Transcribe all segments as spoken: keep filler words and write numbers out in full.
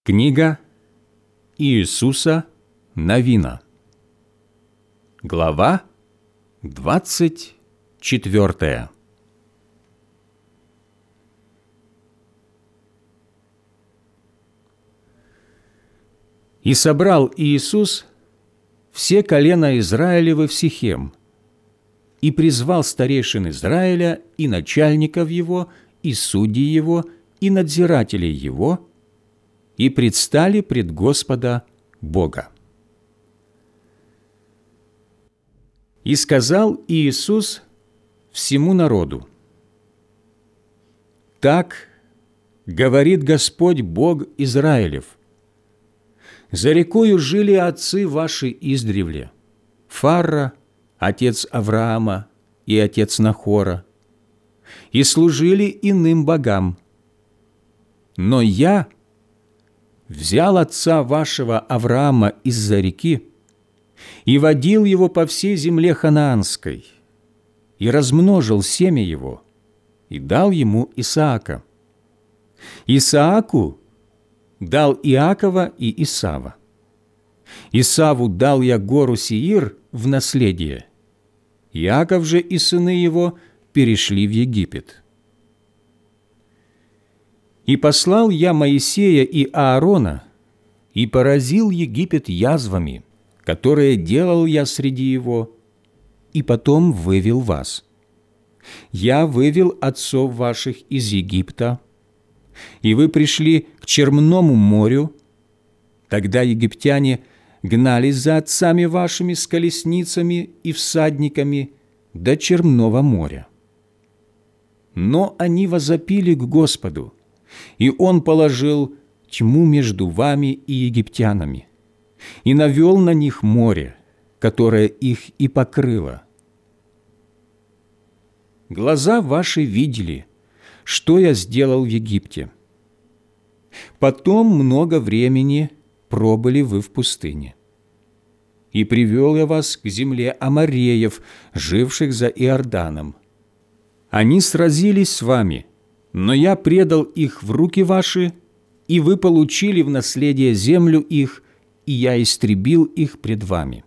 Книга Иисуса Навина. Глава двадцать четвёртая. «И собрал Иисус все колена Израилевы в Сихем, и призвал старейшин Израиля и начальников его, и судей его, и надзирателей его, и предстали пред Господа Бога. И сказал Иисус всему народу: так говорит Господь Бог Израилев: за рекою жили отцы ваши издревле, Фарра, отец Авраама и отец Нахора, и служили иным богам. Но я взял отца вашего Авраама из-за реки и водил его по всей земле ханаанской, и размножил семя его, и дал ему Исаака. Исааку дал Иакова и Исава. Исаву дал я гору Сеир в наследие. Иаков же и сыны его перешли в Египет. И послал я Моисея и Аарона, и поразил Египет язвами, которые делал я среди его, и потом вывел вас. Я вывел отцов ваших из Египта, и вы пришли к Черному морю. Тогда египтяне гнались за отцами вашими с колесницами и всадниками до Черного моря. Но они возопили к Господу, и Он положил тьму между вами и египтянами, и навел на них море, которое их и покрыло. Глаза ваши видели, что я сделал в Египте. Потом много времени пробыли вы в пустыне. И привел я вас к земле Амореев, живших за Иорданом. Они сразились с вами, но я предал их в руки ваши, и вы получили в наследие землю их, и я истребил их пред вами.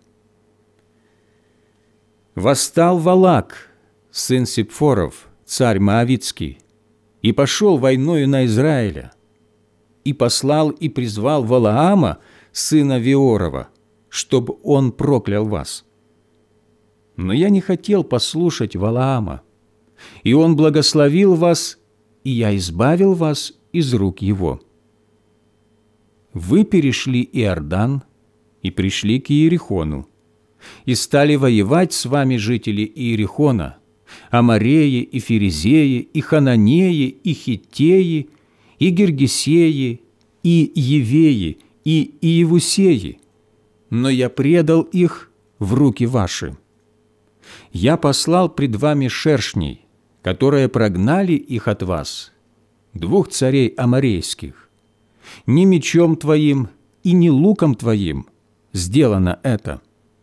Восстал Валак, сын Сипфоров, царь Моавитский, и пошел войною на Израиля, и послал и призвал Валаама, сына Виорова, чтобы он проклял вас. Но я не хотел послушать Валаама, и он благословил вас, и я избавил вас из рук его. Вы перешли Иордан и пришли к Иерихону, и стали воевать с вами жители Иерихона, Амореи и Ферезеи, и Хананеи, и Хиттеи, и Гиргесеи, и Евеи, и Иевусеи, но я предал их в руки ваши. Я послал пред вами шершней, которые прогнали их от вас, двух царей аморейских. Ни мечом твоим и ни луком твоим сделано это.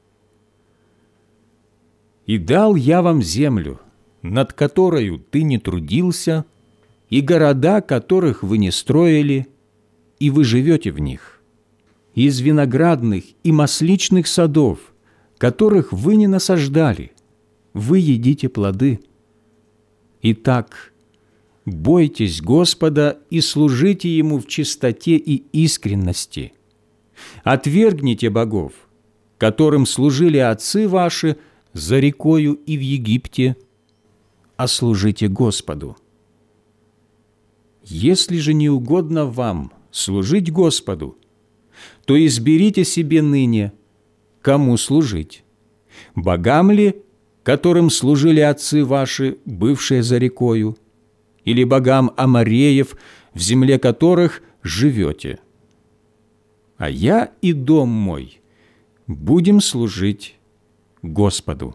И дал я вам землю, над которою ты не трудился, и города, которых вы не строили, и вы живете в них, из виноградных и масличных садов, которых вы не насаждали, вы едите плоды. Итак, бойтесь Господа и служите Ему в чистоте и искренности. Отвергните богов, которым служили отцы ваши за рекою и в Египте, а служите Господу. Если же не угодно вам служить Господу, то изберите себе ныне, кому служить: богам ли, которым служили отцы ваши, бывшие за рекою, или богам Амореев, в земле которых живете. А я и дом мой будем служить Господу».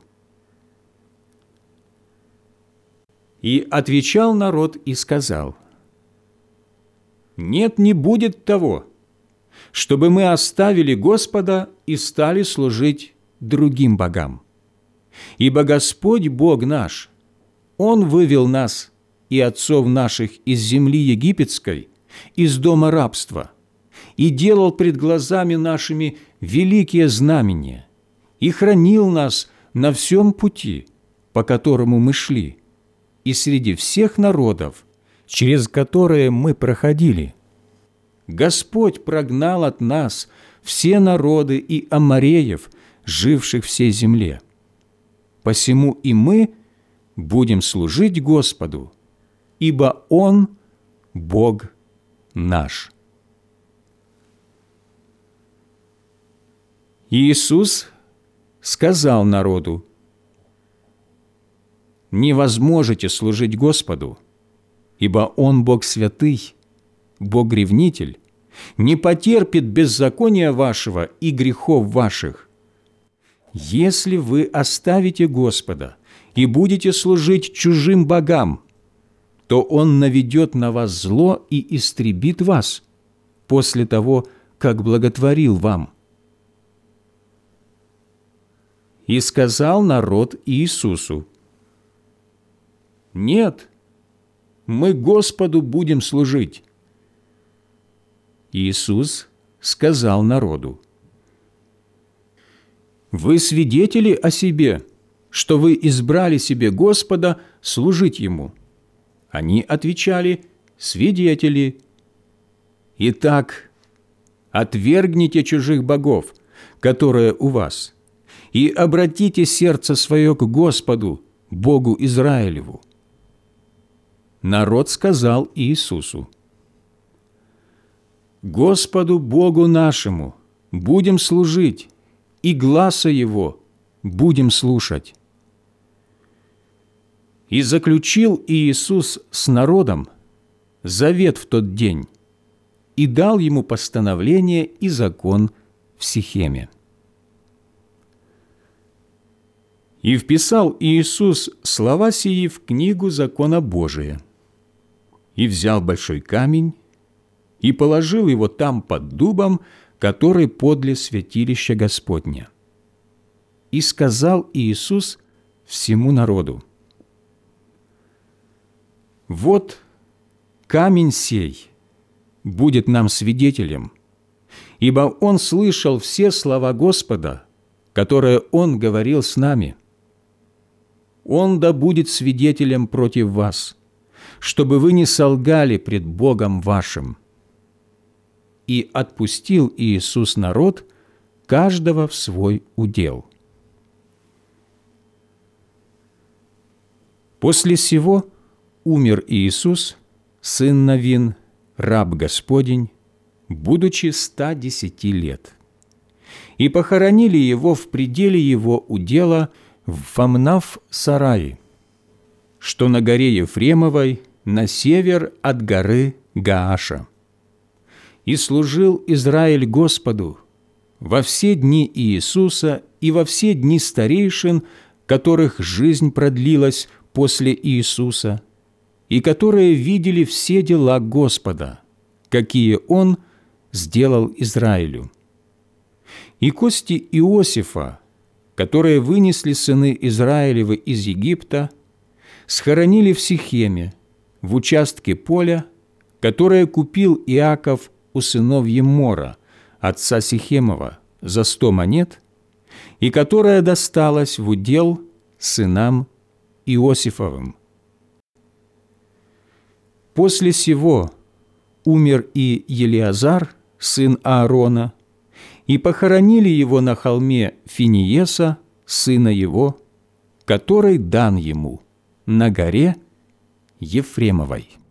И отвечал народ и сказал: «Нет, не будет того, чтобы мы оставили Господа и стали служить другим богам. Ибо Господь Бог наш, Он вывел нас и отцов наших из земли египетской, из дома рабства, и делал пред глазами нашими великие знамения, и хранил нас на всем пути, по которому мы шли, и среди всех народов, через которые мы проходили. Господь прогнал от нас все народы и амореев, живших в сей земле. Посему и мы будем служить Господу, ибо Он – Бог наш». Иисус сказал народу: «Не возможете служить Господу, ибо Он Бог святый, Бог-ревнитель, не потерпит беззакония вашего и грехов ваших. Если вы оставите Господа и будете служить чужим богам, то Он наведет на вас зло и истребит вас после того, как благотворил вам». И сказал народ Иисусу: «Нет, мы Господу будем служить». Иисус сказал народу: «Вы свидетели о себе, что вы избрали себе Господа служить Ему». Они отвечали: «Свидетели». «Итак, отвергните чужих богов, которые у вас, и обратите сердце свое к Господу, Богу Израилеву». Народ сказал Иисусу: «Господу Богу нашему будем служить, и гласа Его будем слушать». И заключил Иисус с народом завет в тот день и дал ему постановление и закон в Сихеме. И вписал Иисус слова сии в книгу закона Божия, и взял большой камень, и положил его там под дубом, который подле святилища Господня. И сказал Иисус всему народу: «Вот камень сей будет нам свидетелем, ибо он слышал все слова Господа, которые Он говорил с нами. Он да будет свидетелем против вас, чтобы вы не солгали пред Богом вашим». И отпустил Иисус народ, каждого в свой удел. После сего умер Иисус, сын Навин, раб Господень, будучи ста десяти лет. И похоронили его в пределе его удела в Фамнав-Сарае, что на горе Ефремовой, на север от горы Гааша. И служил Израиль Господу во все дни Иисуса и во все дни старейшин, которых жизнь продлилась после Иисуса, и которые видели все дела Господа, какие Он сделал Израилю. И кости Иосифа, которые вынесли сыны Израилевы из Египта, схоронили в Сихеме, в участке поля, которое купил Иаков у сынов Еммора, отца Сихемова, за сто монет, и которая досталась в удел сынам Иосифовым. После сего умер и Елиазар, сын Аарона, и похоронили его на холме Финиеса, сына его, который дан ему на горе Ефремовой.